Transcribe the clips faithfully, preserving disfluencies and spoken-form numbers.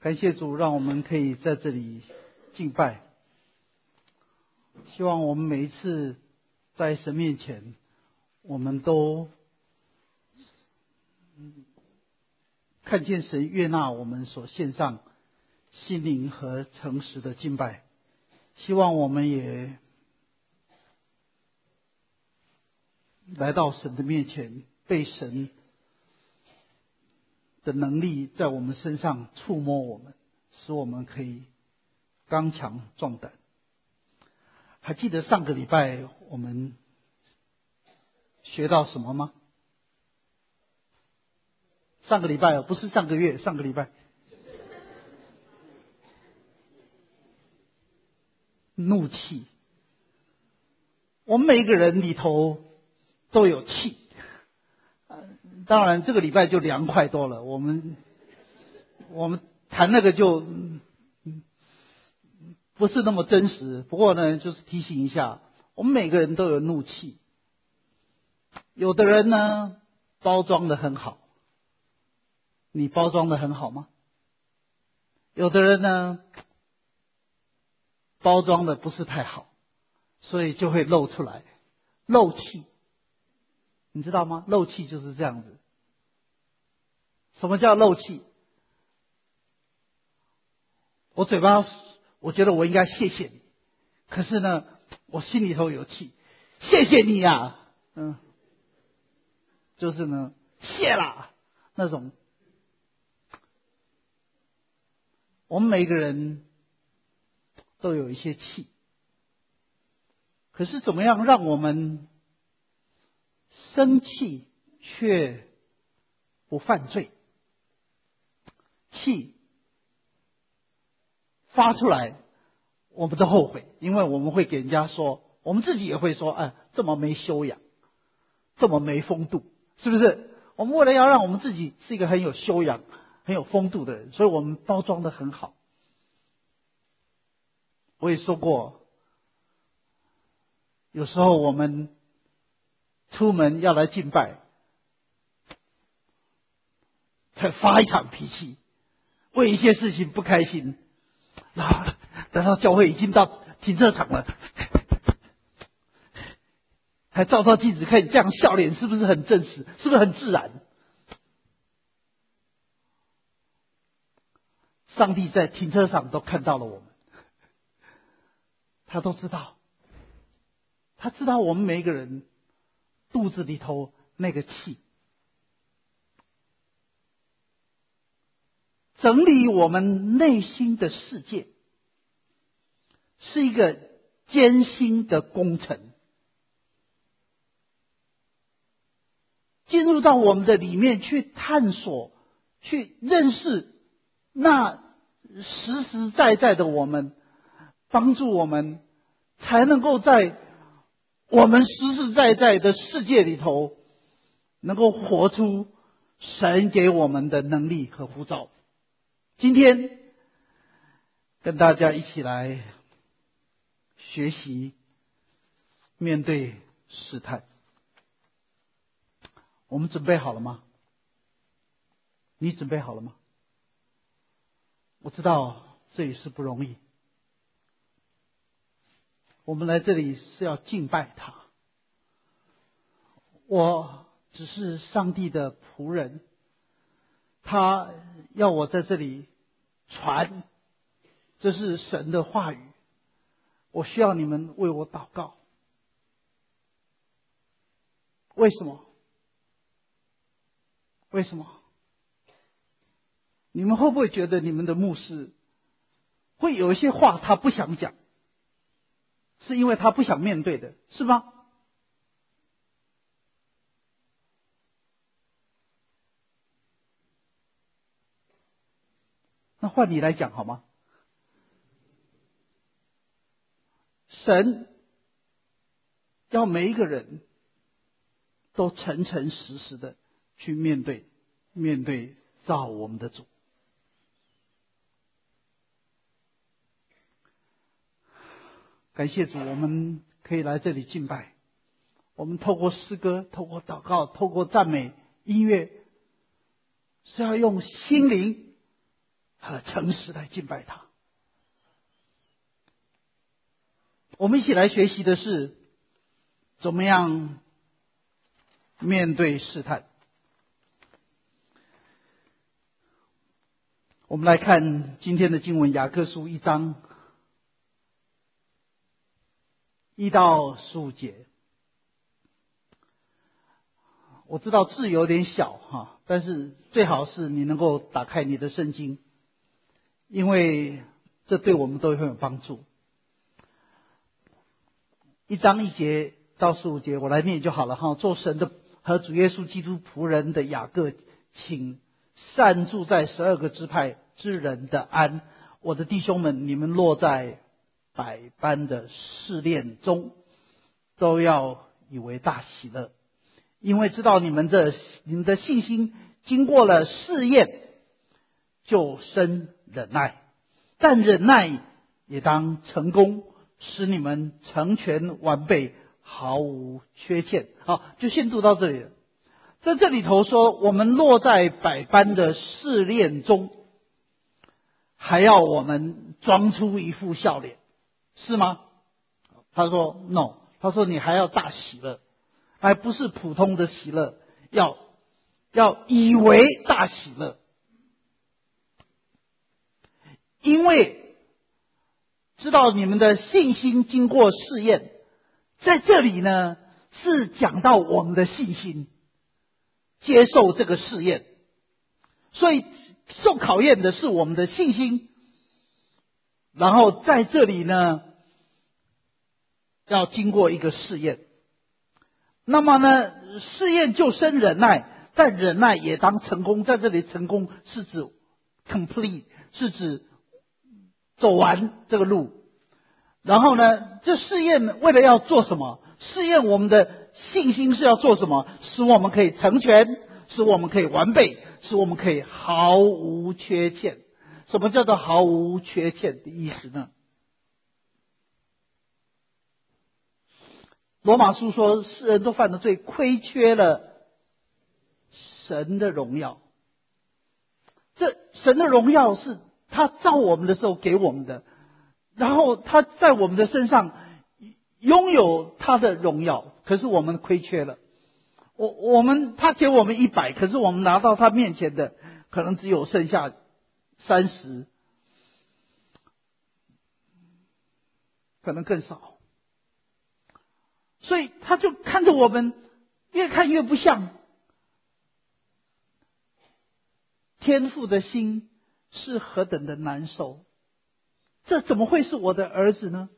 感谢主，让我们可以在这里敬拜。希望我们每一次在神面前，我们都看见神悦纳我们所献上心灵和诚实的敬拜。希望我们也来到神的面前，被神的能力在我们身上触摸我们，使我们可以刚强壮胆。还记得上个礼拜我们学到什么吗？上个礼拜不是上个月，上个礼拜怒气。我们每一个人里头都有气，当然这个礼拜就凉快多了。我们我们谈那个就不是那么真实，不过呢，就是提醒一下，我们每个人都有怒气。有的人呢，包装得很好，你包装得很好吗？有的人呢，包装的不是太好，所以就会露出来，漏气。你知道吗？漏气就是这样子。什么叫漏气？我嘴巴我觉得我应该谢谢你，可是呢，我心里头有气，谢谢你呀、啊，嗯，就是呢，谢啦那种。我们每个人都有一些气，可是怎么样让我们生气却不犯罪？气发出来，我们都后悔，因为我们会给人家说，我们自己也会说，哎，这么没修养，这么没风度，是不是？我们为了要让我们自己是一个很有修养、很有风度的人，所以我们包装得很好。我也说过，有时候我们出门要来敬拜，才发一场脾气，为一些事情不开心，啊，等到教会已经到停车场了，还照照镜子看你这样笑脸是不是很真实，是不是很自然？上帝在停车场都看到了我们，他都知道，他知道我们每一个人肚子里头那个气。整理我们内心的世界是一个艰辛的工程，进入到我们的里面去探索，去认识那实实在在的我们，帮助我们才能够在我们实实在在的世界里头能够活出神给我们的能力和呼召。今天跟大家一起来学习面对试探。我们准备好了吗？你准备好了吗？我知道这也是不容易。我们来这里是要敬拜他。我只是上帝的仆人，他要我在这里传，这是神的话语。我需要你们为我祷告。为什么？为什么？你们会不会觉得你们的牧师会有一些话他不想讲，是因为他不想面对的，是吗？那换你来讲好吗？神要每一个人都诚诚实实的去面对面对造我们的主。感谢主，我们可以来这里敬拜。我们透过诗歌，透过祷告，透过赞美音乐，是要用心灵和诚实来敬拜他。我们一起来学习的是怎么样面对试探。我们来看今天的经文，雅各书一章一到十五节。我知道字有点小哈，但是最好是你能够打开你的圣经，因为这对我们都会有帮助。一章一节到十五节，我来念就好了哈。做神的和主耶稣基督仆人的雅各，请散住在十二个支派之人的安。我的弟兄们，你们落在百般的试炼中，都要以为大喜乐，因为知道你们的你们的信心经过了试验，就生忍耐。但忍耐也当成功，使你们成全完备，毫无缺欠。好，就先读到这里了。在这里头说，我们落在百般的试炼中，还要我们装出一副笑脸，是吗？他说 no， 他说你还要大喜乐，还不是普通的喜乐，要要以为大喜乐，因为知道你们的信心经过试验。在这里呢，是讲到我们的信心接受这个试验，所以受考验的是我们的信心。然后在这里呢，要经过一个试验。那么呢，试验就生忍耐，但忍耐也当成功。在这里成功是指 complete， 是指走完这个路。然后呢，这试验为了要做什么？试验我们的信心是要做什么？使我们可以成全，使我们可以完备，使我们可以毫无缺欠。什么叫做毫无缺欠的意思呢？罗马书说，世人都犯了罪，亏缺了神的荣耀。这神的荣耀是他造我们的时候给我们的，然后他在我们的身上拥有他的荣耀，可是我们亏缺了。我我们他给我们一百，可是我们拿到他面前的可能只有剩下三十，可能更少。所以他就看着我们越看越不像。天父的心是何等的难受，这怎么会是我的儿子呢？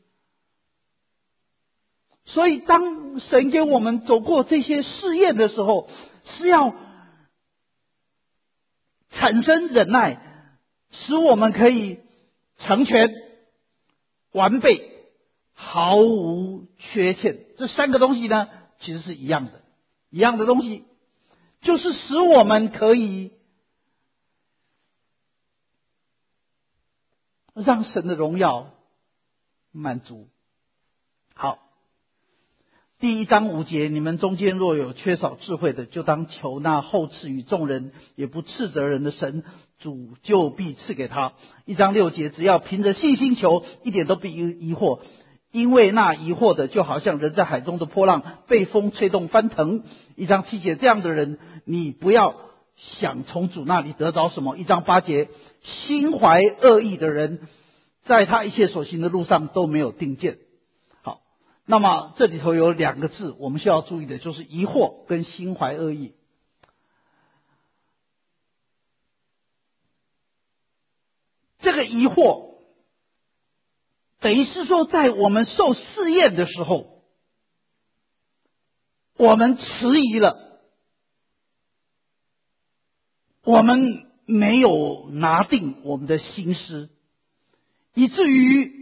所以当神给我们走过这些试验的时候，是要产生忍耐，使我们可以成全完备，毫无缺欠。这三个东西呢，其实是一样的，一样的东西，就是使我们可以让神的荣耀满足。好，第一章五节，你们中间若有缺少智慧的，就当求那厚赐与众人也不斥责人的神，主就必赐给他。一章六节，只要凭着信心求，一点都不疑惑，因为那疑惑的就好像人在海中的波浪，被风吹动翻腾。一章七节，这样的人你不要想从主那里得着什么。一章八节，心怀恶意的人，在他一切所行的路上都没有定见。好，那么这里头有两个字我们需要注意的，就是疑惑跟心怀恶意。这个疑惑等于是说，在我们受试验的时候，我们迟疑了，我们没有拿定我们的心思，以至于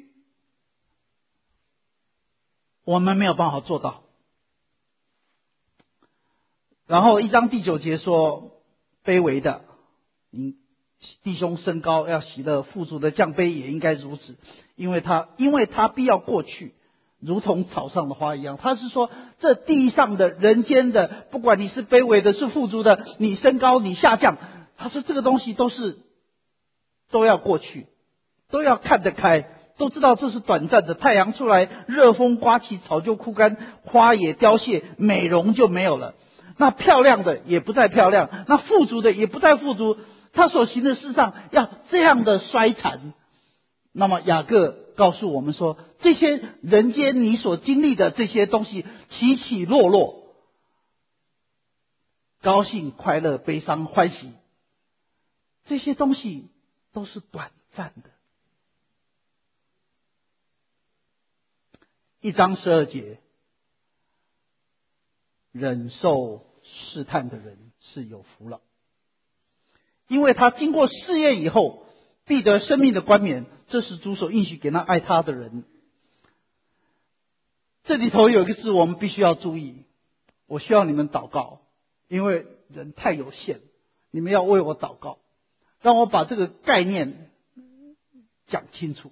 我们没有办法做到。然后一章第九节说，卑微的你弟兄升高要喜乐，富足的降卑也应该如此，因为他因为他必要过去，如同草上的花一样。他是说，这地上的人间的，不管你是卑微的是富足的，你升高你下降，他说这个东西都是都要过去，都要看得开，都知道这是短暂的。太阳出来，热风刮起，草就枯干，花也凋谢，美容就没有了。那漂亮的也不再漂亮，那富足的也不再富足，他所行的事上要这样的衰残。那么雅各告诉我们说，这些人间你所经历的这些东西起起落落，高兴、快乐、悲伤、欢喜，这些东西都是短暂的。一章十二节，忍受试探的人是有福了，因为他经过试验以后，必得生命的冠冕，这是主所应许给那爱他的人。这里头有一个字我们必须要注意，我需要你们祷告，因为人太有限，你们要为我祷告，让我把这个概念讲清楚。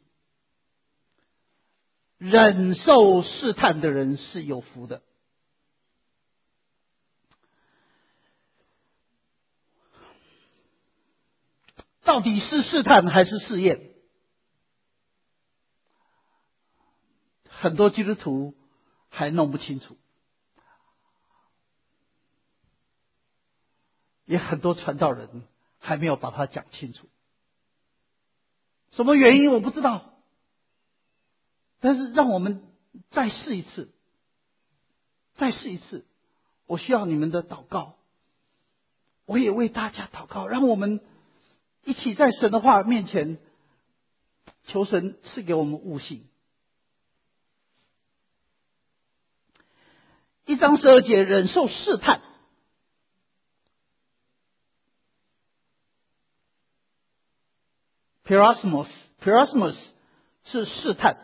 忍受试探的人是有福的。到底是试探还是试验？很多基督徒还弄不清楚，也很多传道人还没有把它讲清楚。什么原因我不知道，但是让我们再试一次，再试一次。我需要你们的祷告，我也为大家祷告，让我们一起在神的话面前，求神赐给我们悟性。一章十二节，忍受试探。Peirasmos Peirasmos 是试探。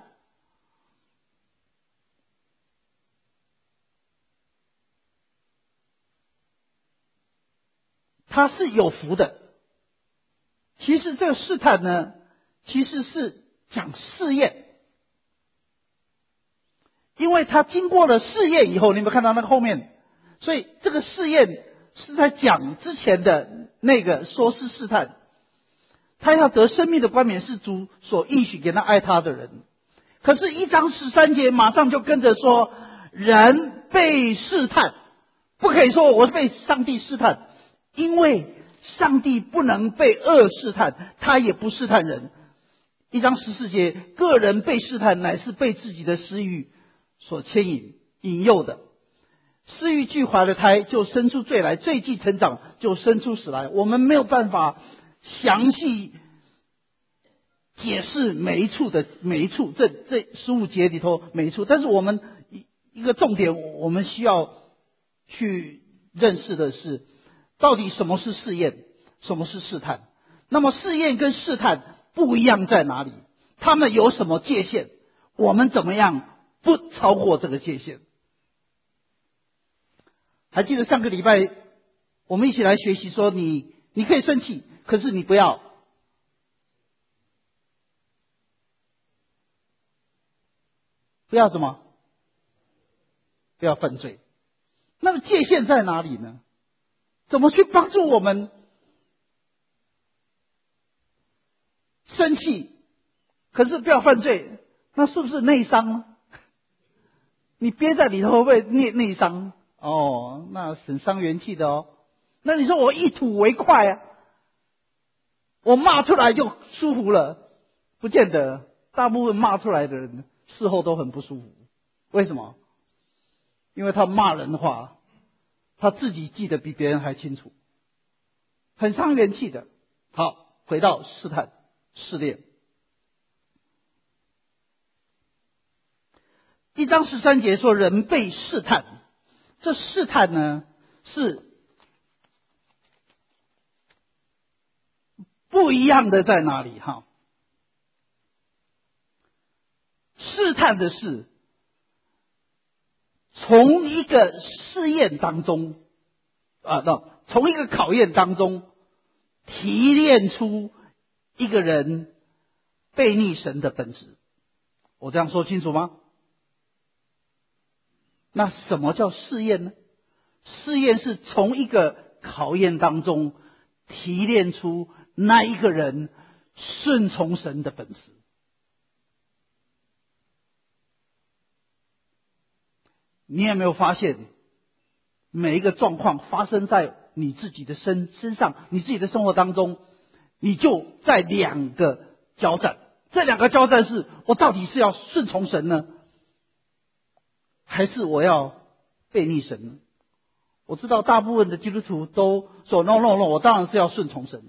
他是有福的。其实这个试探呢，其实是讲试验，因为他经过了试验以后，你有没有看到那个后面？所以这个试验是在讲之前的那个说是试探，他要得生命的冠冕，是主所应许给那爱他的人。可是，一章十三节马上就跟着说，人被试探，不可以说我是被上帝试探，因为上帝不能被恶试探，他也不试探人。一章十四节，个人被试探，乃是被自己的私欲所牵引引诱的。私欲俱怀了胎，就生出罪来；罪既成长，就生出死来。我们没有办法详细解释每一处的每一处，这这十五节里头每一处，但是我们一个重点，我们需要去认识的是，到底什么是试验，什么是试探？那么试验跟试探不一样在哪里？他们有什么界限？我们怎么样不超过这个界限？还记得上个礼拜我们一起来学习说，你你可以生气，可是你不要不要什么？不要犯罪。那么界限在哪里呢？怎么去帮助我们生气，可是不要犯罪？那是不是内伤呢？你憋在里头会不会内内伤？哦，那很伤元气的哦。那你说我一吐为快啊，我骂出来就舒服了？不见得，大部分骂出来的人事后都很不舒服。为什么？因为他骂人的话，他自己记得比别人还清楚，很伤元气的。好，回到试探试炼。一章十三节说，人被试探。这试探呢，是不一样的在哪里？哈，试探的是从一个试验当中啊，那从一个考验当中提炼出一个人悖逆神的本质。我这样说清楚吗？那什么叫试验呢？试验是从一个考验当中提炼出那一个人顺从神的本质。你有没有发现，每一个状况发生在你自己的身身上，你自己的生活当中，你就在两个交战。这两个交战是：我到底是要顺从神呢，还是我要背逆神呢？我知道大部分的基督徒都说 no no no， 我当然是要顺从神。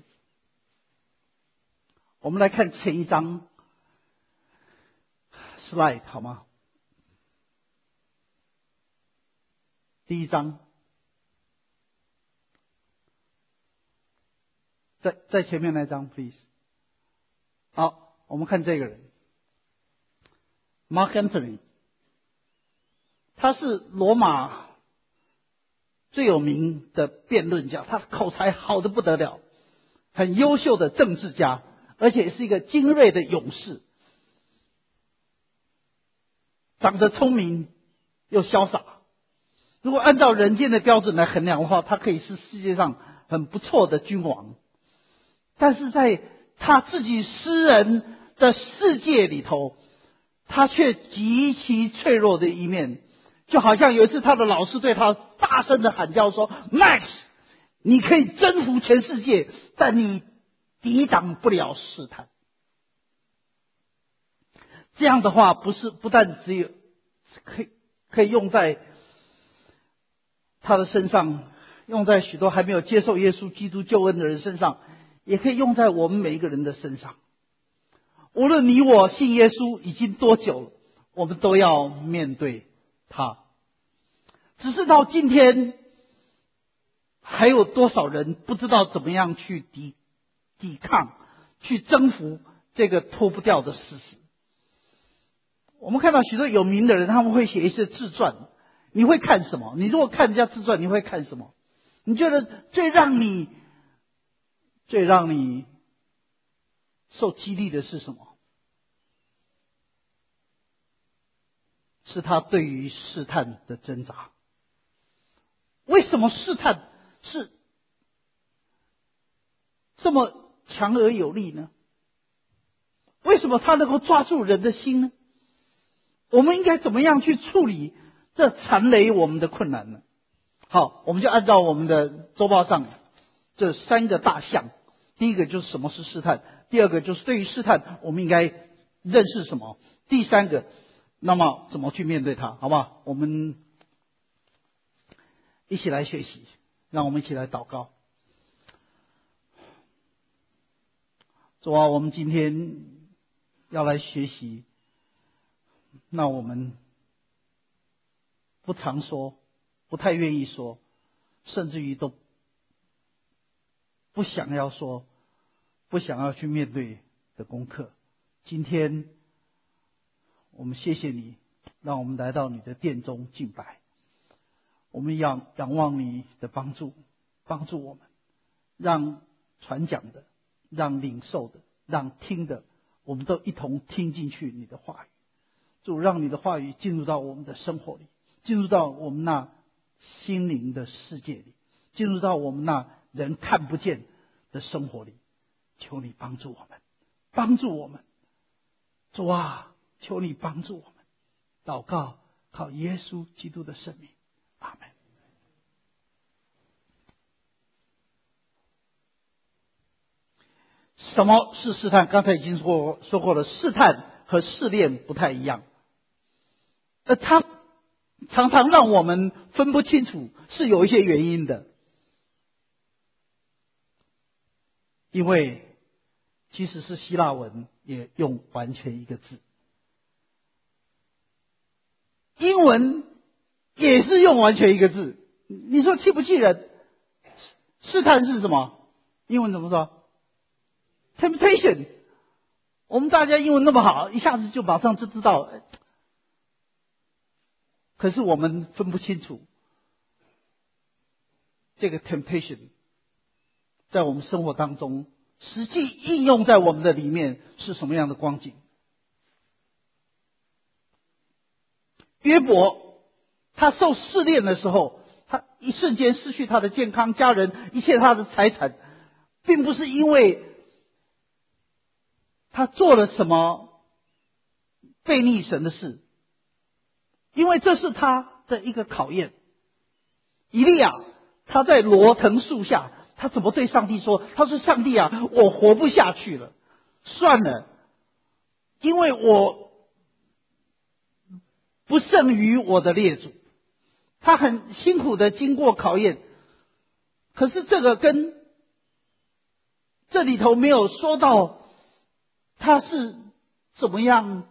我们来看前一章 slide 好吗？第一章，在在前面那张 please。 好，我们看这个人 Mark Antony， 他是罗马最有名的辩论家，他口才好得不得了，很优秀的政治家，而且是一个精锐的勇士，长得聪明又潇洒。如果按照人间的标准来衡量的话，他可以是世界上很不错的君王。但是在他自己私人的世界里头，他却极其脆弱的一面。就好像有一次他的老师对他大声的喊叫说 Max， 你可以征服全世界，但你抵挡不了试探。这样的话不是不但只有可以可以用在他的身上，用在许多还没有接受耶稣基督救恩的人身上，也可以用在我们每一个人的身上。无论你我信耶稣已经多久了，我们都要面对他。只是到今天，还有多少人不知道怎么样去抵抵抗，去征服这个脱不掉的事实。我们看到许多有名的人，他们会写一些自传。你会看什么？你如果看人家自传，你会看什么？你觉得最让你最让你受激励的是什么？是他对于试探的挣扎。为什么试探是这么强而有力呢？为什么他能够抓住人的心呢？我们应该怎么样去处理这缠累我们的困难呢？好，我们就按照我们的周报上这三个大项。第一个就是什么是试探，第二个就是对于试探我们应该认识什么，第三个那么怎么去面对它，好不好？我们一起来学习，让我们一起来祷告。主啊，我们今天要来学习，那我们不常说，不太愿意说，甚至于都不想要说，不想要去面对的功课。今天我们谢谢你，让我们来到你的殿中敬拜。我们仰仰望你的帮助，帮助我们，让传讲的，让领受的，让听的，我们都一同听进去你的话语。主，让你的话语进入到我们的生活里，进入到我们那心灵的世界里，进入到我们那人看不见的生活里。求你帮助我们，帮助我们。主啊，求你帮助我们。祷告，靠耶稣基督的圣名，阿们。什么是试探？刚才已经说说过了，试探和试炼不太一样。呃，它常常让我们分不清楚，是有一些原因的。因为即使是希腊文也用完全一个字，英文也是用完全一个字。你说气不气人？试探是什么？英文怎么说？ temptation。 我们大家英文那么好，一下子就马上就知道，可是我们分不清楚这个 temptation 在我们生活当中实际应用在我们的里面是什么样的光景。约伯他受试炼的时候，他一瞬间失去他的健康、家人、一切他的财产，并不是因为他做了什么悖逆神的事，因为这是他的一个考验。以利亚他在罗藤树下，他怎么对上帝说？他说：上帝啊，我活不下去了，算了，因为我不胜于我的列祖。他很辛苦的经过考验，可是这个跟这里头没有说到他是怎么样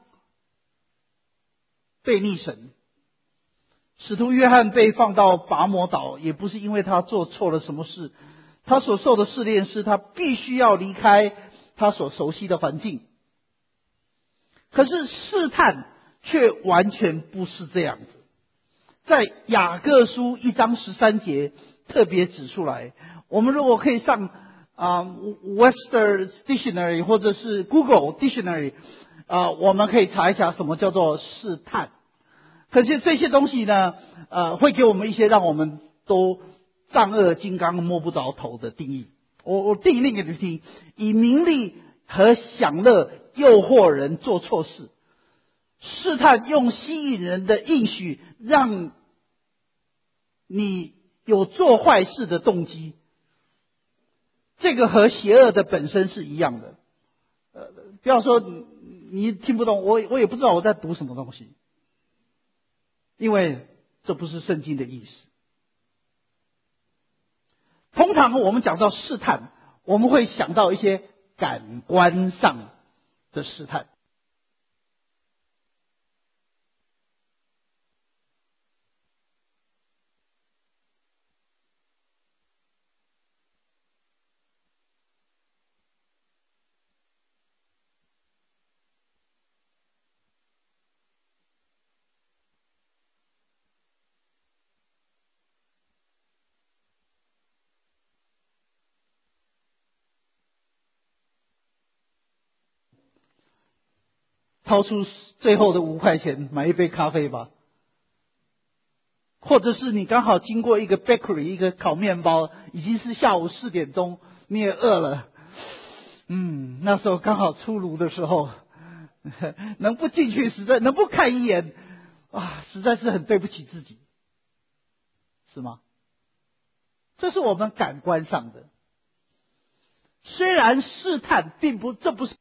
悖逆神。使徒约翰被放到拔摩岛，也不是因为他做错了什么事，他所受的试炼是他必须要离开他所熟悉的环境。可是试探却完全不是这样子。在雅各书一章十三节特别指出来，我们如果可以上啊、呃、Webster Dictionary 或者是 Google Dictionary 啊、呃，我们可以查一下什么叫做试探。可是这些东西呢，呃，会给我们一些让我们都丈二金刚摸不着头的定义。我我定义给你听：以名利和享乐诱惑人做错事，试探用吸引人的应许，让你有做坏事的动机。这个和邪恶的本身是一样的。呃，不要说你你听不懂，我我也不知道我在读什么东西。因为这不是圣经的意思。通常我们讲到试探，我们会想到一些感官上的试探。掏出最后的五块钱买一杯咖啡吧，或者是你刚好经过一个 bakery 一个烤面包，已经是下午四点钟，你也饿了，嗯，那时候刚好出炉的时候，能不进去实在能不看一眼啊，实在是很对不起自己，是吗？这是我们感官上的。虽然试探并不，这不是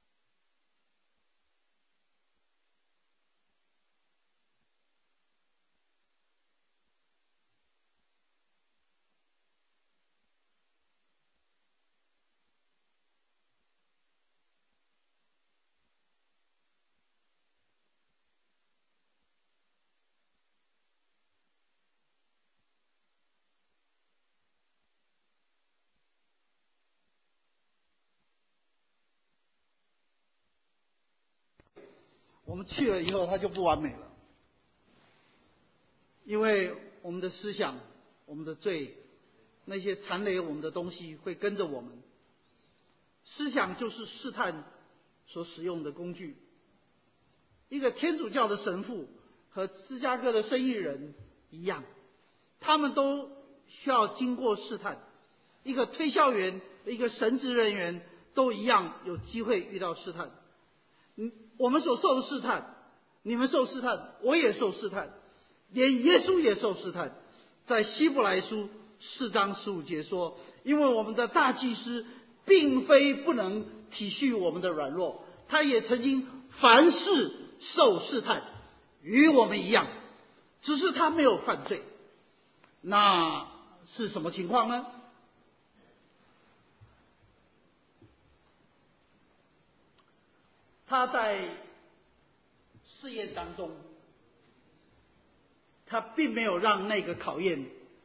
我们去了以后，它就不完美了，因为我们的思想、我们的罪、那些残累我们的东西会跟着我们。思想就是试探所使用的工具。一个天主教的神父和芝加哥的生意人一样，他们都需要经过试探。一个推销员、一个神职人员都一样有机会遇到试探。嗯，我们所受的试探，你们受试探，我也受试探，连耶稣也受试探。在希伯来书四章十五节说，因为我们的大祭司并非不能体恤我们的软弱，他也曾经凡事受试探，与我们一样，只是他没有犯罪。那是什么情况呢？他在试验当中，他并没有让那个考验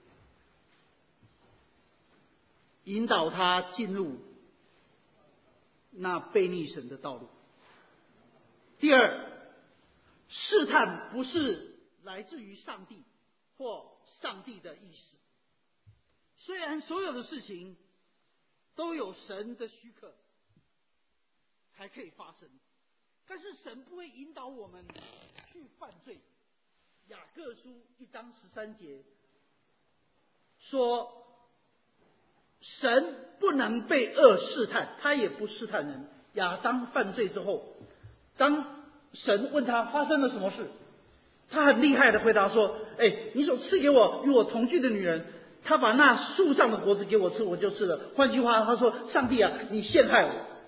引导他进入那悖逆神的道路。第二，试探不是来自于上帝或上帝的意思。虽然所有的事情都有神的许可才可以发生，但是神不会引导我们去犯罪。雅各书一章十三节说，神不能被恶试探，他也不试探人， 亚当犯罪之后，当神问他发生了什么事，他很厉害的回答说：哎，你所赐给我与我同居的女人，她把那树上的果子给我吃，我就吃了。换句话，他说：上帝啊，你陷害我，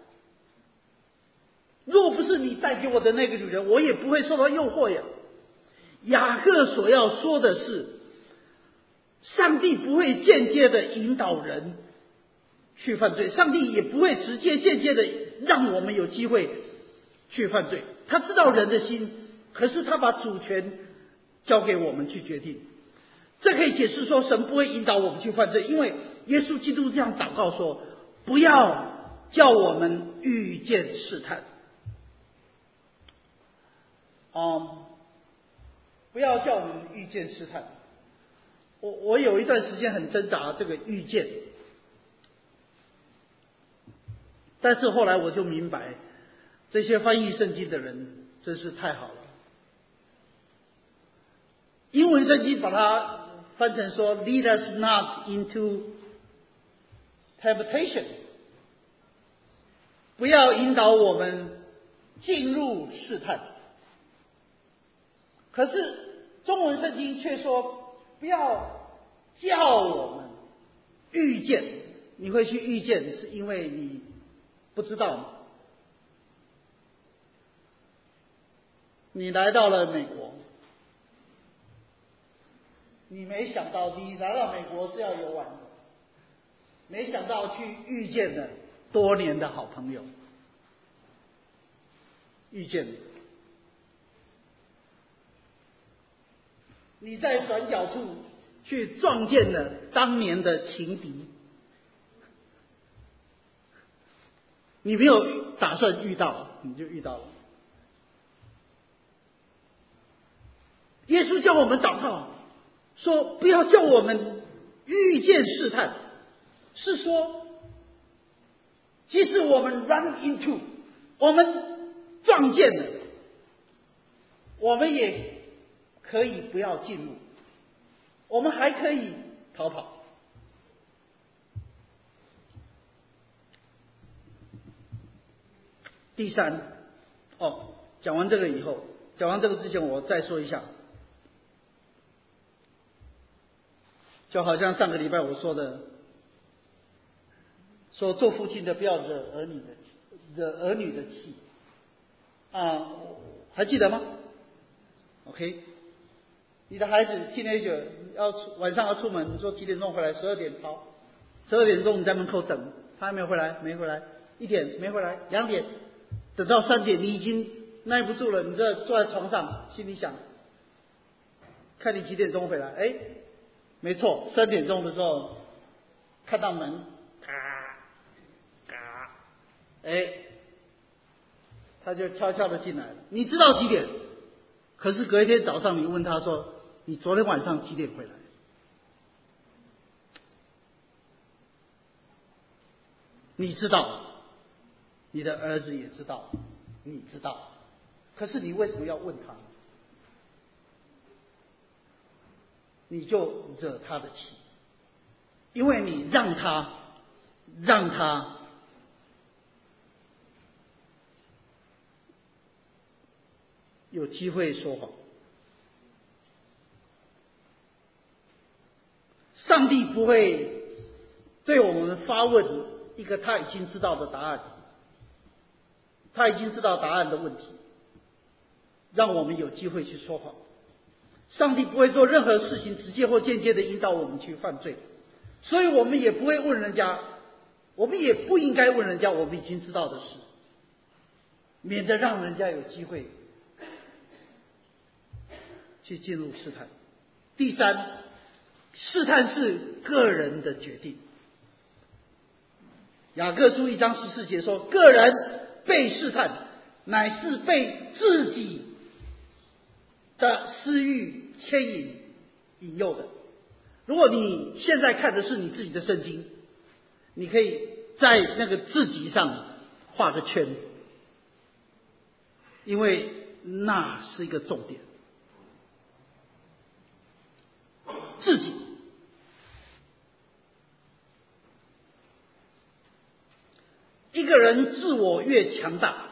若不是你带给我的那个女人，我也不会受到诱惑呀。雅各所要说的是，上帝不会间接的引导人去犯罪，上帝也不会直接间接的让我们有机会去犯罪。他知道人的心，可是他把主权交给我们去决定。这可以解释说神不会引导我们去犯罪，因为耶稣基督这样祷告说：不要叫我们遇见试探。嗯，不要叫我们遇见试探。我我有一段时间很挣扎这个遇见，但是后来我就明白，这些翻译圣经的人真是太好了。英文圣经把它翻成说 Lead us not into temptation， 不要引导我们进入试探。可是中文圣经却说不要叫我们遇见。你会去遇见是因为你不知道吗？你来到了美国，你没想到你来到美国是要游玩的，没想到去遇见了多年的好朋友，遇见了。你在转角处去撞见了当年的情敌，你没有打算遇到，你就遇到了。耶稣叫我们祷告，说不要叫我们遇见试探，是说即使我们 run into， 我们撞见了，我们也可以不要进入，我们还可以逃跑。第三，哦，讲完这个以后，讲完这个之前，我再说一下，就好像上个礼拜我说的，说做父亲的不要惹儿女的惹儿女的气啊，还记得吗 ？OK， 你的孩子 teenager 要晚上要出门，你说几点钟回来？十二点，好，十二点钟你在门口等，他还没有回来，没回来，一点没回来，两点，等到三点，你已经耐不住了，你这坐在床上，心里想，看你几点钟回来？哎，没错，三点钟的时候看到门，咔咔，哎，他就悄悄的进来了。你知道几点？可是隔一天早上，你问他说：“你昨天晚上几点回来？”你知道，你的儿子也知道，你知道，可是你为什么要问他？你就惹他的气，因为你让他让他有机会说谎。上帝不会对我们发问一个他已经知道的答案，他已经知道答案的问题，让我们有机会去说谎。上帝不会做任何事情直接或间接的引导我们去犯罪，所以我们也不会问人家，我们也不应该问人家我们已经知道的事，免得让人家有机会去进入试探。第三，试探是个人的决定。雅各书一章十四节说，个人被试探，乃是被自己的私欲牵引引诱的。如果你现在看的是你自己的圣经，你可以在那个自己上画个圈，因为那是一个重点。自己一个人自我越强大，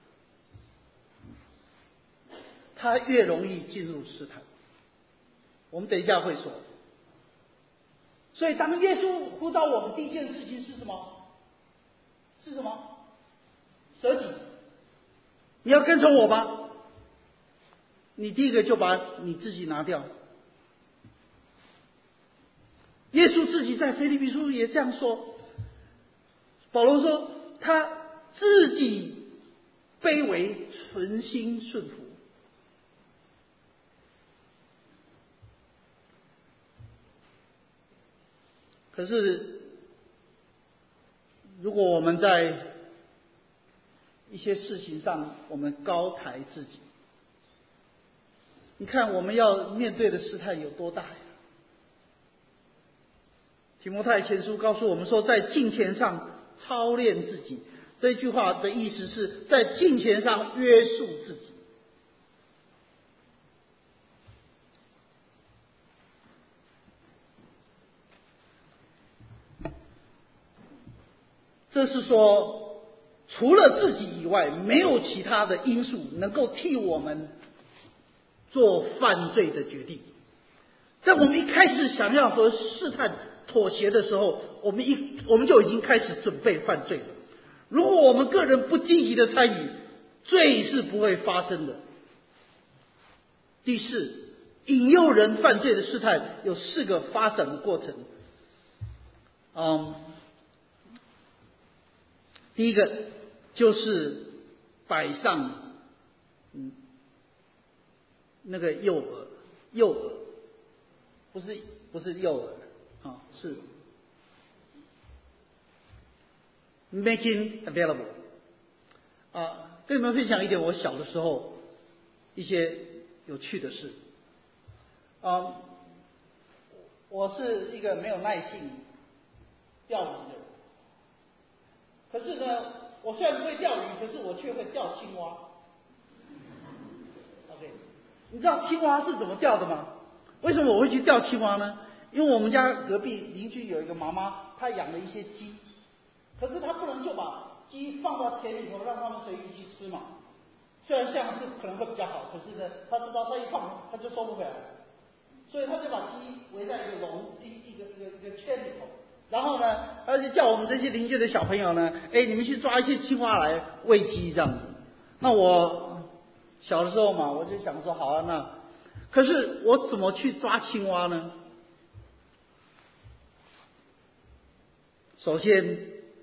他越容易进入试探。我们等一下会说。所以当耶稣呼召我们，第一件事情是什么？是什么？舍己。你要跟从我吧，你第一个就把你自己拿掉。耶稣自己在腓立比书也这样说，保罗说他自己卑微，存心顺服。可是如果我们在一些事情上我们高抬自己，你看我们要面对的试探有多大呀？提摩太前书告诉我们说，在敬虔上操练自己，这句话的意思是在敬虔上约束自己。这是说，除了自己以外，没有其他的因素能够替我们做犯罪的决定。在我们一开始想要和试探妥协的时候，我们一我们就已经开始准备犯罪了。如果我们个人不积极的参与，罪是不会发生的。第四，引诱人犯罪的试探有四个发展的过程。嗯。第一个就是摆上嗯那个诱饵，诱饵不是不是诱饵啊，是 making available 啊。跟你们分享一点我小的时候一些有趣的事啊。我是一个没有耐性钓鱼的人。可是呢，我虽然不会钓鱼，可是我却会钓青蛙。OK， 你知道青蛙是怎么钓的吗？为什么我会去钓青蛙呢？因为我们家隔壁邻居有一个妈妈，她养了一些鸡，可是她不能就把鸡放到田里头让它们随意去吃嘛。虽然这样是可能会比较好，可是呢，她知道她一放她就收不回来，所以她就把鸡围在一个笼一一个一个一个圈里头。然后呢，他就叫我们这些邻居的小朋友呢，哎，你们去抓一些青蛙来喂鸡这样子。那我小的时候嘛，我就想说好啊，那可是我怎么去抓青蛙呢？首先，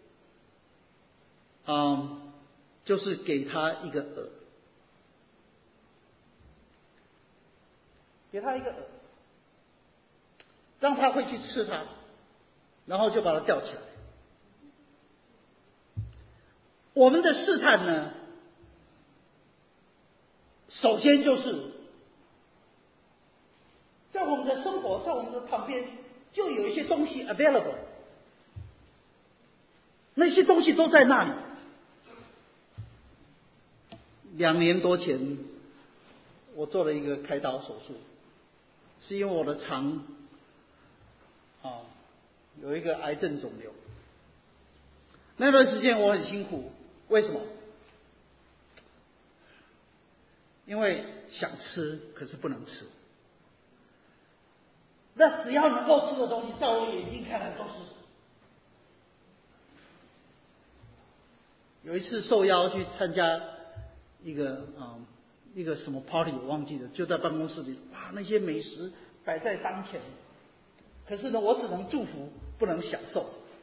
嗯，就是给他一个饵，给他一个饵，让他会去吃它。然后就把它吊起来。我们的试探呢，首先就是在我们的生活，在我们的旁边就有一些东西 available， 那些东西都在那里。两年多前，我做了一个开刀手术，是因为我的肠啊。有一个癌症肿瘤，那段时间我很辛苦，为什么？因为想吃，可是不能吃。那只要能够吃的东西，在我眼睛看来都是。有一次受邀去参加一个啊、嗯、一个什么 party 我忘记了，就在办公室里，哇，那些美食摆在当前。可是呢，我只能祝福，不能享受。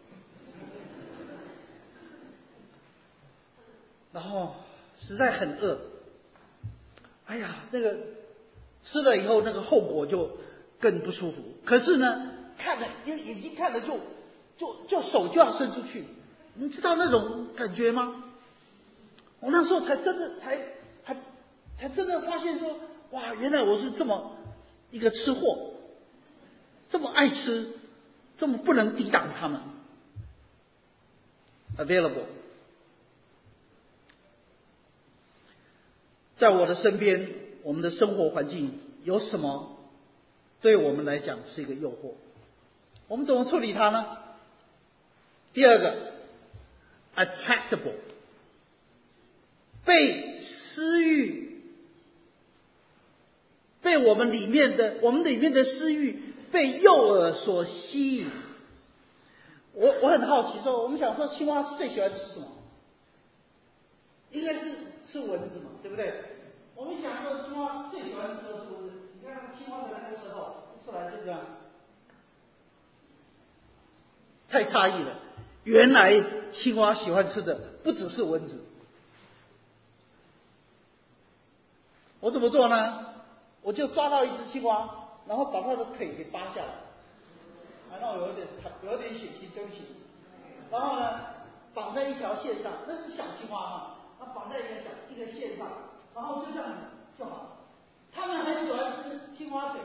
然后实在很饿，哎呀，那个吃了以后，那个后果就更不舒服。可是呢，看了眼睛看了就就就手就要伸出去，你知道那种感觉吗？我那时候才真的才才才真的发现说，哇，原来我是这么一个吃货，这么爱吃。这么不能抵挡他们 available， 在我的身边，我们的生活环境有什么对我们来讲是一个诱惑？我们怎么处理它呢？第二个， attractable， 被私欲，被我们里面的我们里面的私欲被诱饵所吸引。我我很好奇说，我们想说青蛙最喜欢吃什么？应该是吃蚊子嘛，对不对？我们想说青蛙最喜欢吃的是不是？你看青蛙的那个舌头出来就这样，太诧异了。原来青蛙喜欢吃的不只是蚊子。我怎么做呢？我就抓到一只青蛙，然后把它的腿给扒下来，然后有一点有一点血腥，对不起。然后呢，绑在一条线上，那是小青蛙嘛，它绑在一个小一个线上，然后就这样就好了。他们很喜欢吃青蛙腿。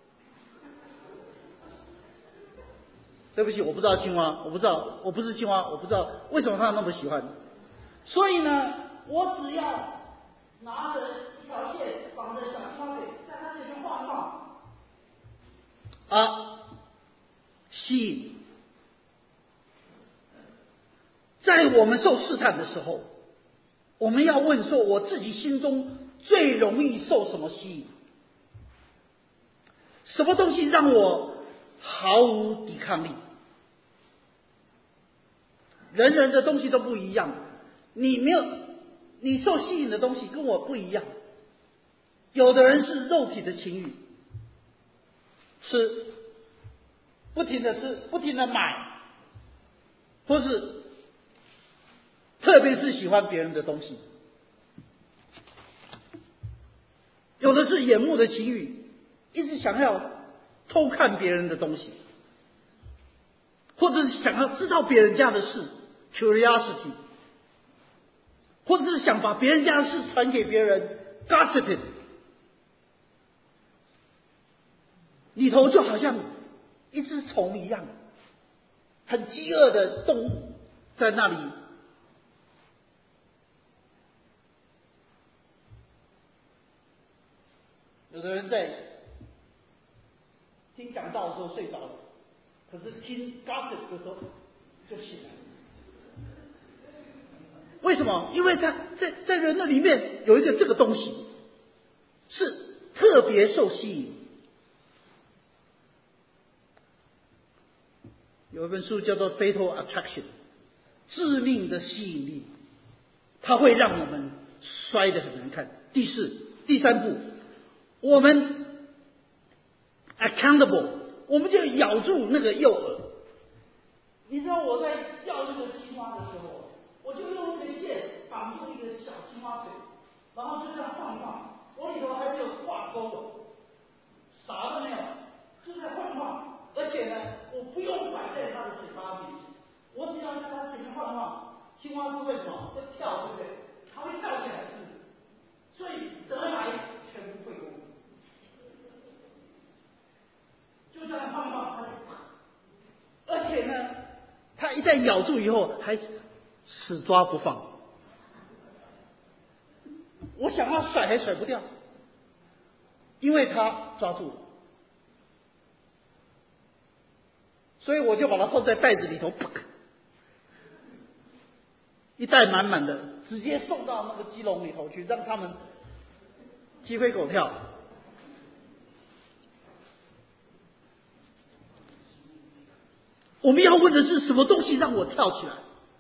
对不起，我不知道青蛙，我不知道，我不是青蛙，我不知道为什么他那么喜欢。所以呢，我只要拿着一条线绑着小青蛙腿，在它前面晃一晃，啊，吸引。在我们受试探的时候，我们要问说，我自己心中最容易受什么吸引？什么东西让我毫无抵抗力？人人的东西都不一样，你没有，你受吸引的东西跟我不一样。有的人是肉体的情欲，吃，不停的吃，不停的买，或是特别是喜欢别人的东西。有的是眼目的情欲，一直想要偷看别人的东西，或者是想要知道别人家的事 curiosity， 或者是想把别人家的事传给别人 gossiping， 里头就好像一只虫一样，很饥饿的动物在那里。有的人在听讲道的时候睡着了，可是听 gossip 的时候就醒来。为什么？因为在在在人的里面有一个这个东西是特别受吸引。有一本书叫做《Fatal Attraction》，致命的吸引力，它会让我们摔得很难看。第四、第三步，我们 accountable， 我们就咬住那个诱饵。你知道我在钓那个青蛙的时候，我就用那个线绑住一个小青蛙腿，然后就这样晃一晃，我里头还没有挂钩，啥都没有，就在晃一晃。而且呢，我不用摆在它的嘴巴面前，我只要在它前面晃一晃。青蛙是为什么会跳，对不对？它会跳起来吃，所以得来全不费工。就这样晃一晃，它就啪。而且呢，它一旦咬住以后，还死抓不放。我想要甩还甩不掉，因为它抓住了。所以我就把它放在袋子里头，啪，一袋满满的，直接送到那个鸡笼里头去，让他们鸡飞狗跳。我们要问的是，什么东西让我跳起来？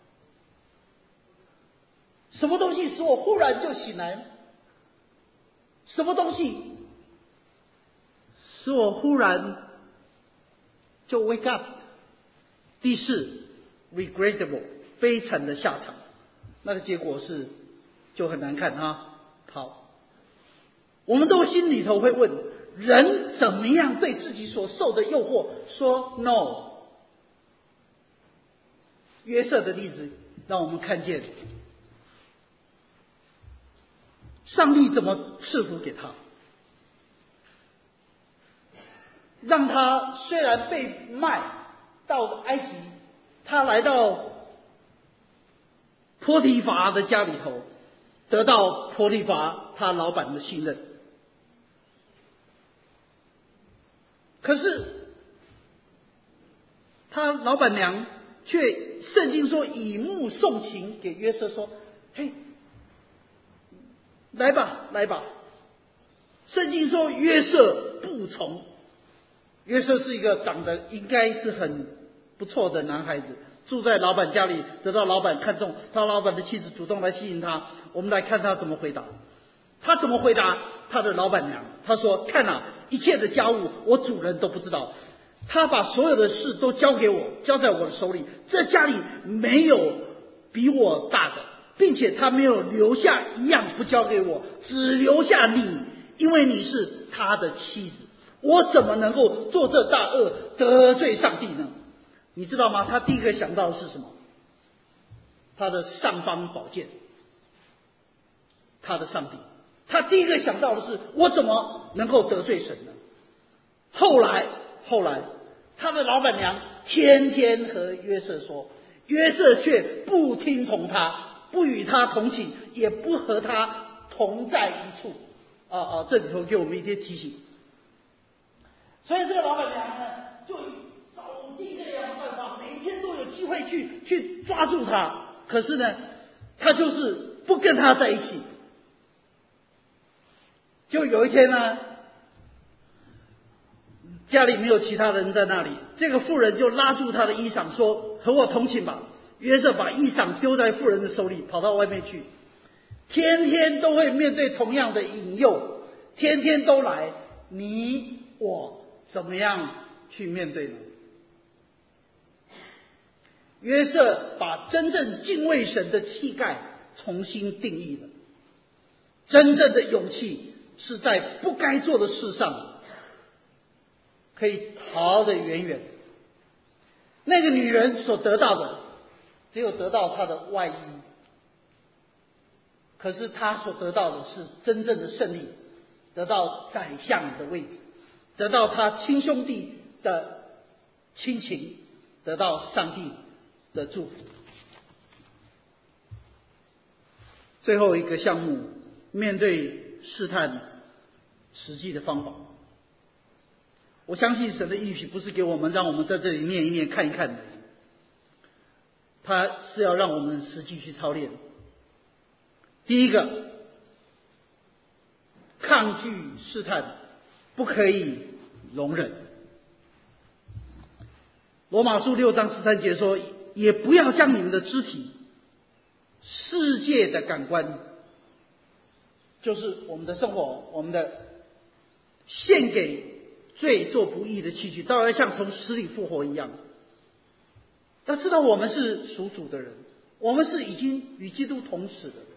什么东西使我忽然就醒来？什么东西使我忽然就 wake up？ 第四 regrettable， 悲惨的下场，那个结果是就很难看啊。好，我们都心里头会问，人怎么样对自己所受的诱惑说 no？ 约瑟的例子让我们看见上帝怎么赐福给他，让他虽然被卖到埃及，他来到波提乏的家里头，得到波提乏他老板的信任。可是他老板娘却圣经说以目送情给约瑟说：“嘿，来吧，来吧。”圣经说约瑟不从。约瑟是一个长得应该是很不错的男孩子，住在老板家里，得到老板看中，他老板的妻子主动来吸引他。我们来看他怎么回答。他怎么回答他的老板娘？他说：“看啊，一切的家务我主人都不知道，他把所有的事都交给我，交在我的手里。这家里没有比我大的，并且他没有留下一样不交给我，只留下你，因为你是他的妻子。我怎么能够做这大恶，得罪上帝呢？”你知道吗？他第一个想到的是什么？他的尚方宝剑，他的上帝。他第一个想到的是，我怎么能够得罪神呢？后来，后来，他的老板娘天天和约瑟说，约瑟却不听从他，不与他同寝，也不和他同在一处。啊啊！这里头给我们一些提醒。所以这个老板娘呢，就找尽这样的办法，每天都有机会去去抓住他。可是呢，他就是不跟他在一起。就有一天呢，家里没有其他人在那里，这个妇人就拉住他的衣裳说：“和我同寝吧。”约瑟把衣裳丢在妇人的手里，跑到外面去。天天都会面对同样的引诱，天天都来，你我怎么样去面对呢？约瑟把真正敬畏神的气概重新定义了。真正的勇气是在不该做的事上可以逃得远远。那个女人所得到的只有得到她的外衣，可是她所得到的是真正的胜利，得到宰相的位置，得到他亲兄弟的亲情，得到上帝的祝福。最后一个项目，面对试探实际的方法。我相信神的应许不是给我们让我们在这里念一念看一看的，他是要让我们实际去操练。第一个，抗拒试探不可以容忍。罗马书六章十三节说，也不要将你们的肢体、世界的感官，就是我们的生活，我们的献给罪做不义的器具，倒要像从死里复活一样。要知道我们是属主的人，我们是已经与基督同死的人。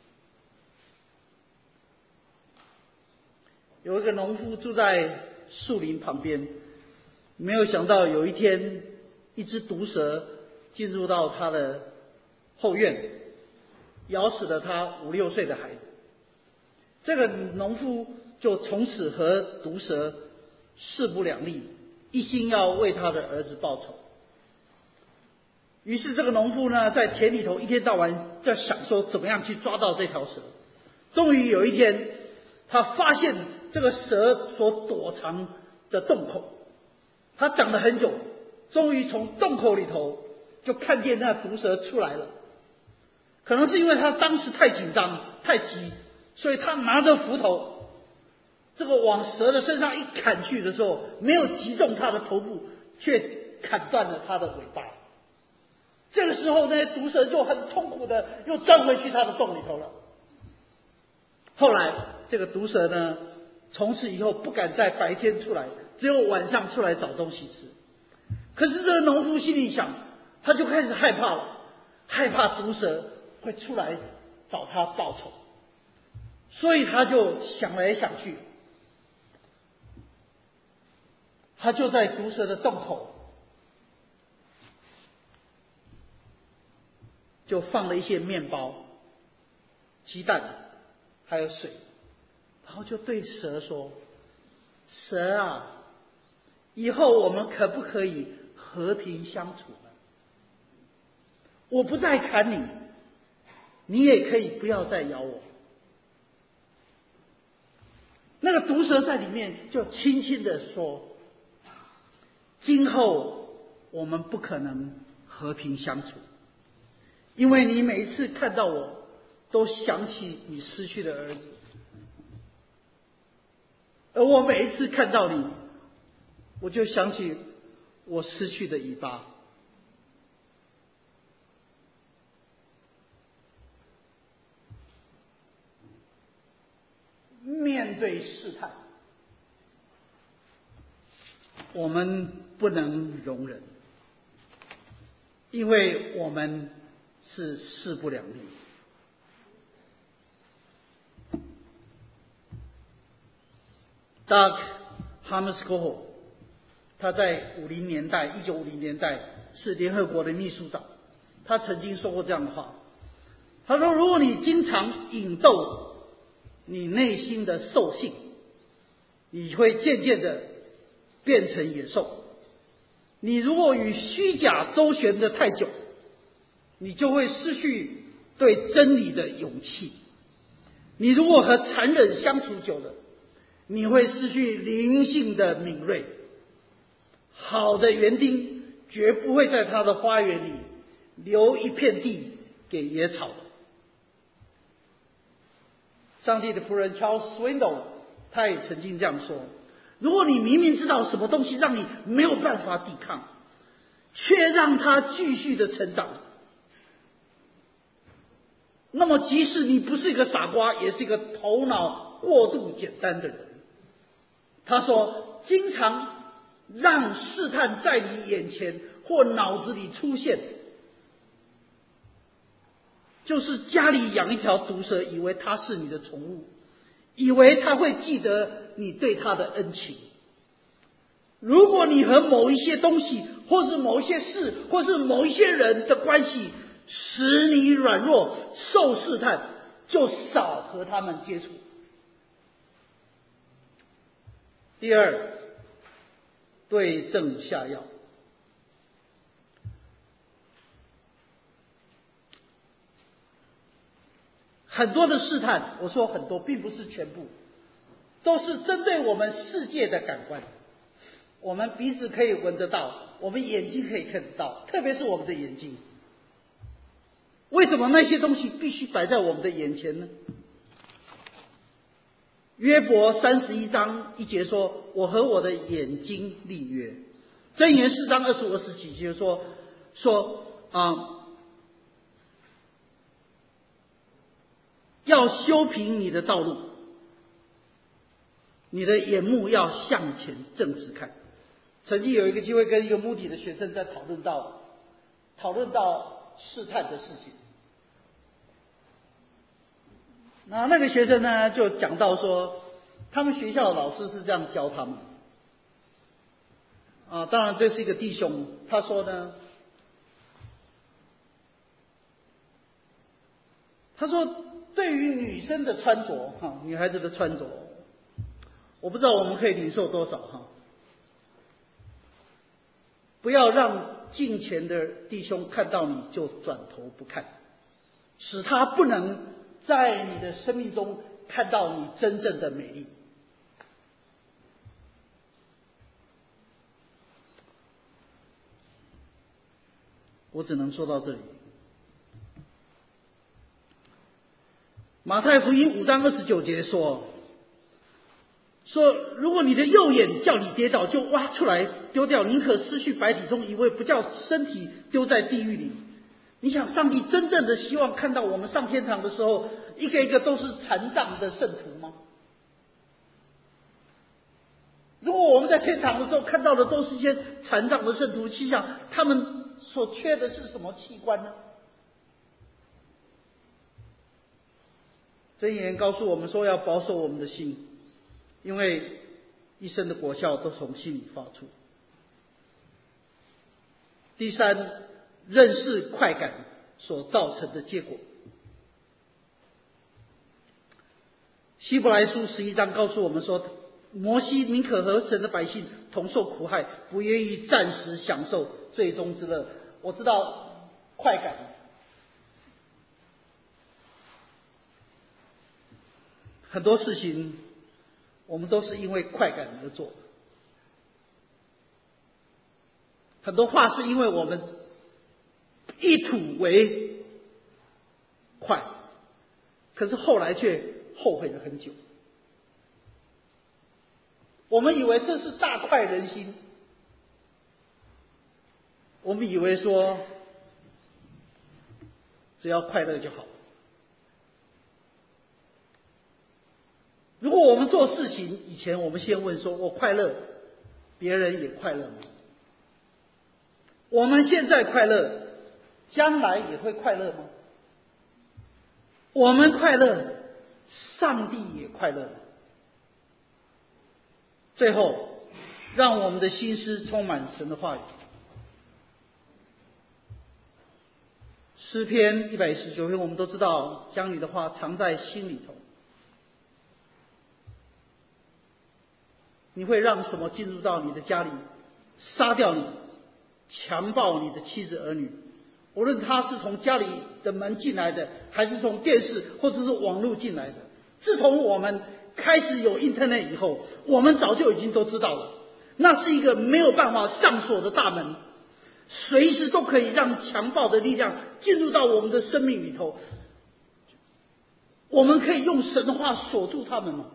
有一个农夫住在树林旁边，没有想到有一天，一只毒蛇进入到他的后院，咬死了他五六岁的孩子。这个农夫就从此和毒蛇势不两立，一心要为他的儿子报仇。于是这个农夫呢，在田里头一天到晚在想说怎么样去抓到这条蛇。终于有一天，他发现这个蛇所躲藏的洞口，他等了很久，终于从洞口里头就看见那毒蛇出来了。可能是因为他当时太紧张太急，所以他拿着斧头，这个往蛇的身上一砍去的时候，没有击中他的头部，却砍断了他的尾巴。这个时候呢，毒蛇就很痛苦的又钻回去他的洞里头了。后来这个毒蛇呢，从此以后不敢在白天出来，只有晚上出来找东西吃。可是这个农夫心里想，他就开始害怕了，害怕毒蛇会出来找他报仇，所以他就想来想去，他就在毒蛇的洞口就放了一些面包、鸡蛋还有水，然后就对蛇说：“蛇啊，以后我们可不可以和平相处呢？我不再砍你，你也可以不要再咬我。”那个毒蛇在里面就轻轻的说：“今后我们不可能和平相处，因为你每一次看到我，都想起你失去的儿子，而我每一次看到你，我就想起我失去的尾巴。面对试探，我们不能容忍，因为我们是势不两立。Doug Hammarskjöld 他在五零年代，一九五零年代是联合国的秘书长，他曾经说过这样的话，他说：如果你经常引逗你内心的兽性，你会渐渐的变成野兽。你如果与虚假周旋的太久，你就会失去对真理的勇气。你如果和残忍相处久了，你会失去灵性的敏锐。好的园丁绝不会在他的花园里留一片地给野草。上帝的仆人 Charles Swindoll 他也曾经这样说：如果你明明知道什么东西让你没有办法抵抗，却让它继续的成长，那么即使你不是一个傻瓜，也是一个头脑过度简单的人。他说，经常让试探在你眼前或脑子里出现，就是家里养一条毒蛇，以为它是你的宠物，以为它会记得你对它的恩情。如果你和某一些东西，或是某一些事，或是某一些人的关系使你软弱受试探，就少和他们接触。第二，对症下药。很多的试探，我说很多并不是全部，都是针对我们世界的感官。我们鼻子可以闻得到，我们眼睛可以看得到，特别是我们的眼睛。为什么那些东西必须摆在我们的眼前呢？约伯三十一章一节说：我和我的眼睛立约。箴言四章二十五二十几节说说啊、呃，要修平你的道路，你的眼目要向前正直看。曾经有一个机会跟一个穆迪的学生在讨论到讨论到试探的事情，那那个学生呢就讲到说，他们学校的老师是这样教他们啊，当然这是一个弟兄，他说呢，他说对于女生的穿着哈，女孩子的穿着，我不知道我们可以领受多少哈。不要让近前的弟兄看到你就转头不看，使他不能在你的生命中看到你真正的美丽。我只能说到这里。马太福音五章二十九节说说如果你的右眼叫你跌倒，就挖出来丢掉，宁可失去百体中一位，不叫身体丢在地狱里。你想上帝真正的希望看到我们上天堂的时候，一个一个都是残障的圣徒吗？如果我们在天堂的时候看到的都是一些残障的圣徒，心想他们所缺的是什么器官呢？箴言告诉我们说，要保守我们的心，因为一生的果效都从心里发出。第三，认识快感所造成的结果。希伯来书十一章告诉我们说，摩西宁可和神的百姓同受苦害，不愿意暂时享受最终之乐。我知道快感，很多事情我们都是因为快感而做，很多话是因为我们一吐为快，可是后来却后悔了很久。我们以为这是大快人心，我们以为说只要快乐就好。如果我们做事情以前，我们先问说我快乐，别人也快乐吗？我们现在快乐，将来也会快乐吗？我们快乐，上帝也快乐吗？最后，让我们的心思充满神的话语。诗篇一百一十九篇，我们都知道，将你的话藏在心里头。你会让什么进入到你的家里，杀掉你，强暴你的妻子儿女？无论他是从家里的门进来的，还是从电视或者是网络进来的。自从我们开始有 Internet 以后，我们早就已经都知道了，那是一个没有办法上锁的大门，随时都可以让强暴的力量进入到我们的生命里头。我们可以用神的话锁住他们吗？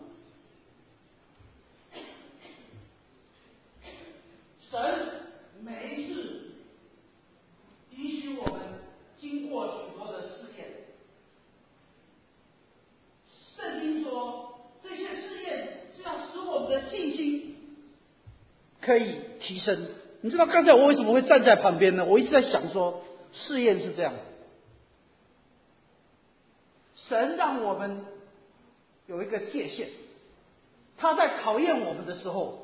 神每一次允许我们经过许多的试验，圣经说这些试验是要使我们的信心可以提升。你知道刚才我为什么会站在旁边呢？我一直在想说，试验是这样，神让我们有一个界限，他在考验我们的时候，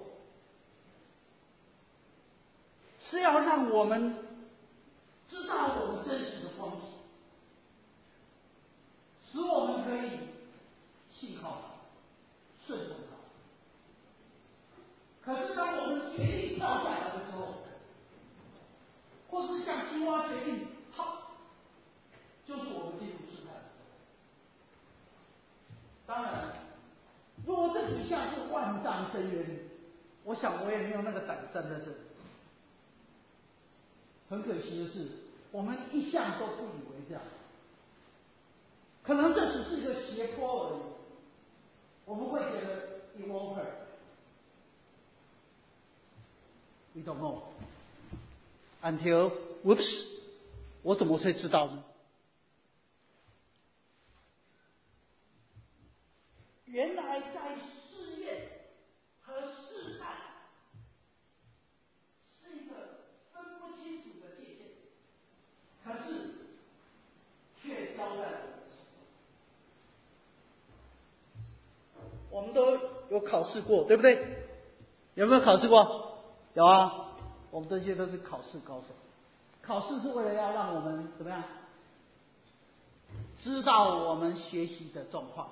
是要让我们知道我们真实的光景，使我们可以信靠他，顺从他。可是当我们决定跳下来的时候，或是像青蛙决定好，就是我们进入试探。当然，如果这底下是万丈深渊，我想我也没有那个胆站在这里。很可惜的是，我们一向都不以为这样，可能这只是一个斜坡而已，我们会觉得 it won't hurt。 We don't know until whoops， 我怎么会知道呢？原来在试验和试探是一个分不清楚的界限，可是却交在了我们都有考试过，对不对？有没有考试过？有啊，我们这些都是考试高手。考试是为了要让我们怎么样？知道我们学习的状况。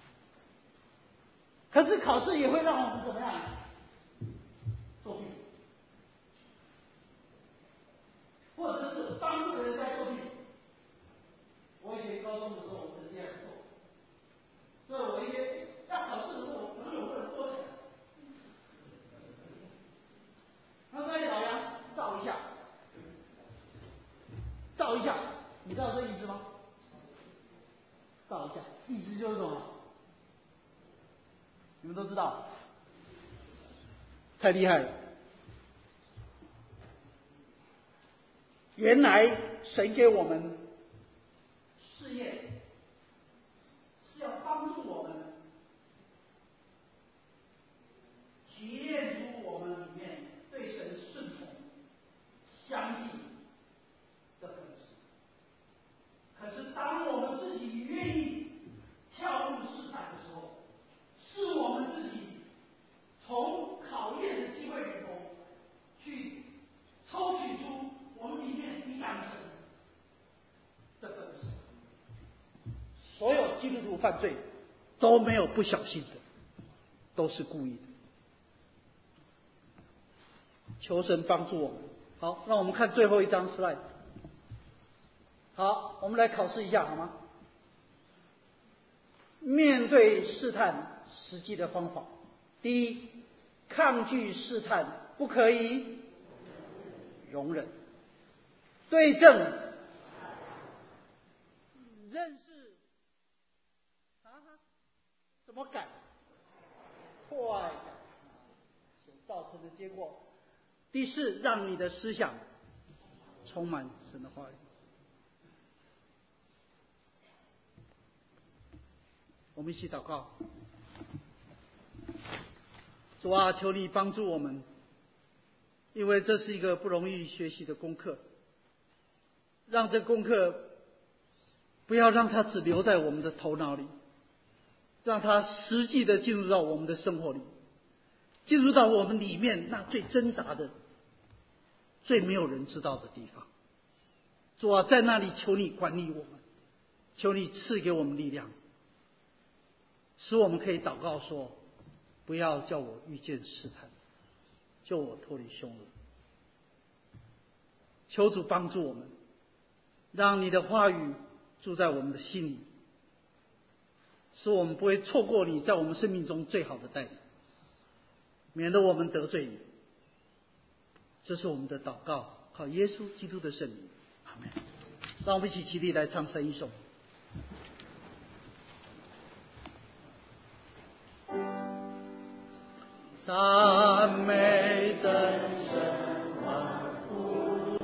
可是考试也会让我们怎么样？作弊，或者是帮助人在作弊。我以前高中的时候，我是这样做。所以我一天要考试的时候，我朋友会说起来，他说：“老杨，照一下，照一下。”你知道这意思吗？照一下，意思就是什么？你们都知道，太厉害了。原来神给我们试验，是要帮助我们提炼出我们里面对神顺从、相信的本质。可是当我们自己愿意跳入试探的时候，是我们自己从考验的机会里头去抽取出我们里面抵挡神的本质。所有基督徒犯罪都没有不小心的，都是故意的。求神帮助我们。好，让我们看最后一张 slide。好，我们来考试一下好吗？面对试探实际的方法，第一，抗拒试探不可以容忍，对症认识啊，怎么改？破坏感所造成的结果。第四，让你的思想充满神的话语。我们一起祷告。主啊，求你帮助我们，因为这是一个不容易学习的功课，让这功课不要让它只留在我们的头脑里，让它实际的进入到我们的生活里，进入到我们里面那最挣扎的、最没有人知道的地方。主啊，在那里求你管理我们，求你赐给我们力量，使我们可以祷告说，不要叫我遇见试探，救我脱离凶恶。求主帮助我们，让你的话语住在我们的心里，使我们不会错过你在我们生命中最好的带领，免得我们得罪你。这是我们的祷告，靠耶稣基督的圣名，阿们。让我们一起起立来唱神一首。赞美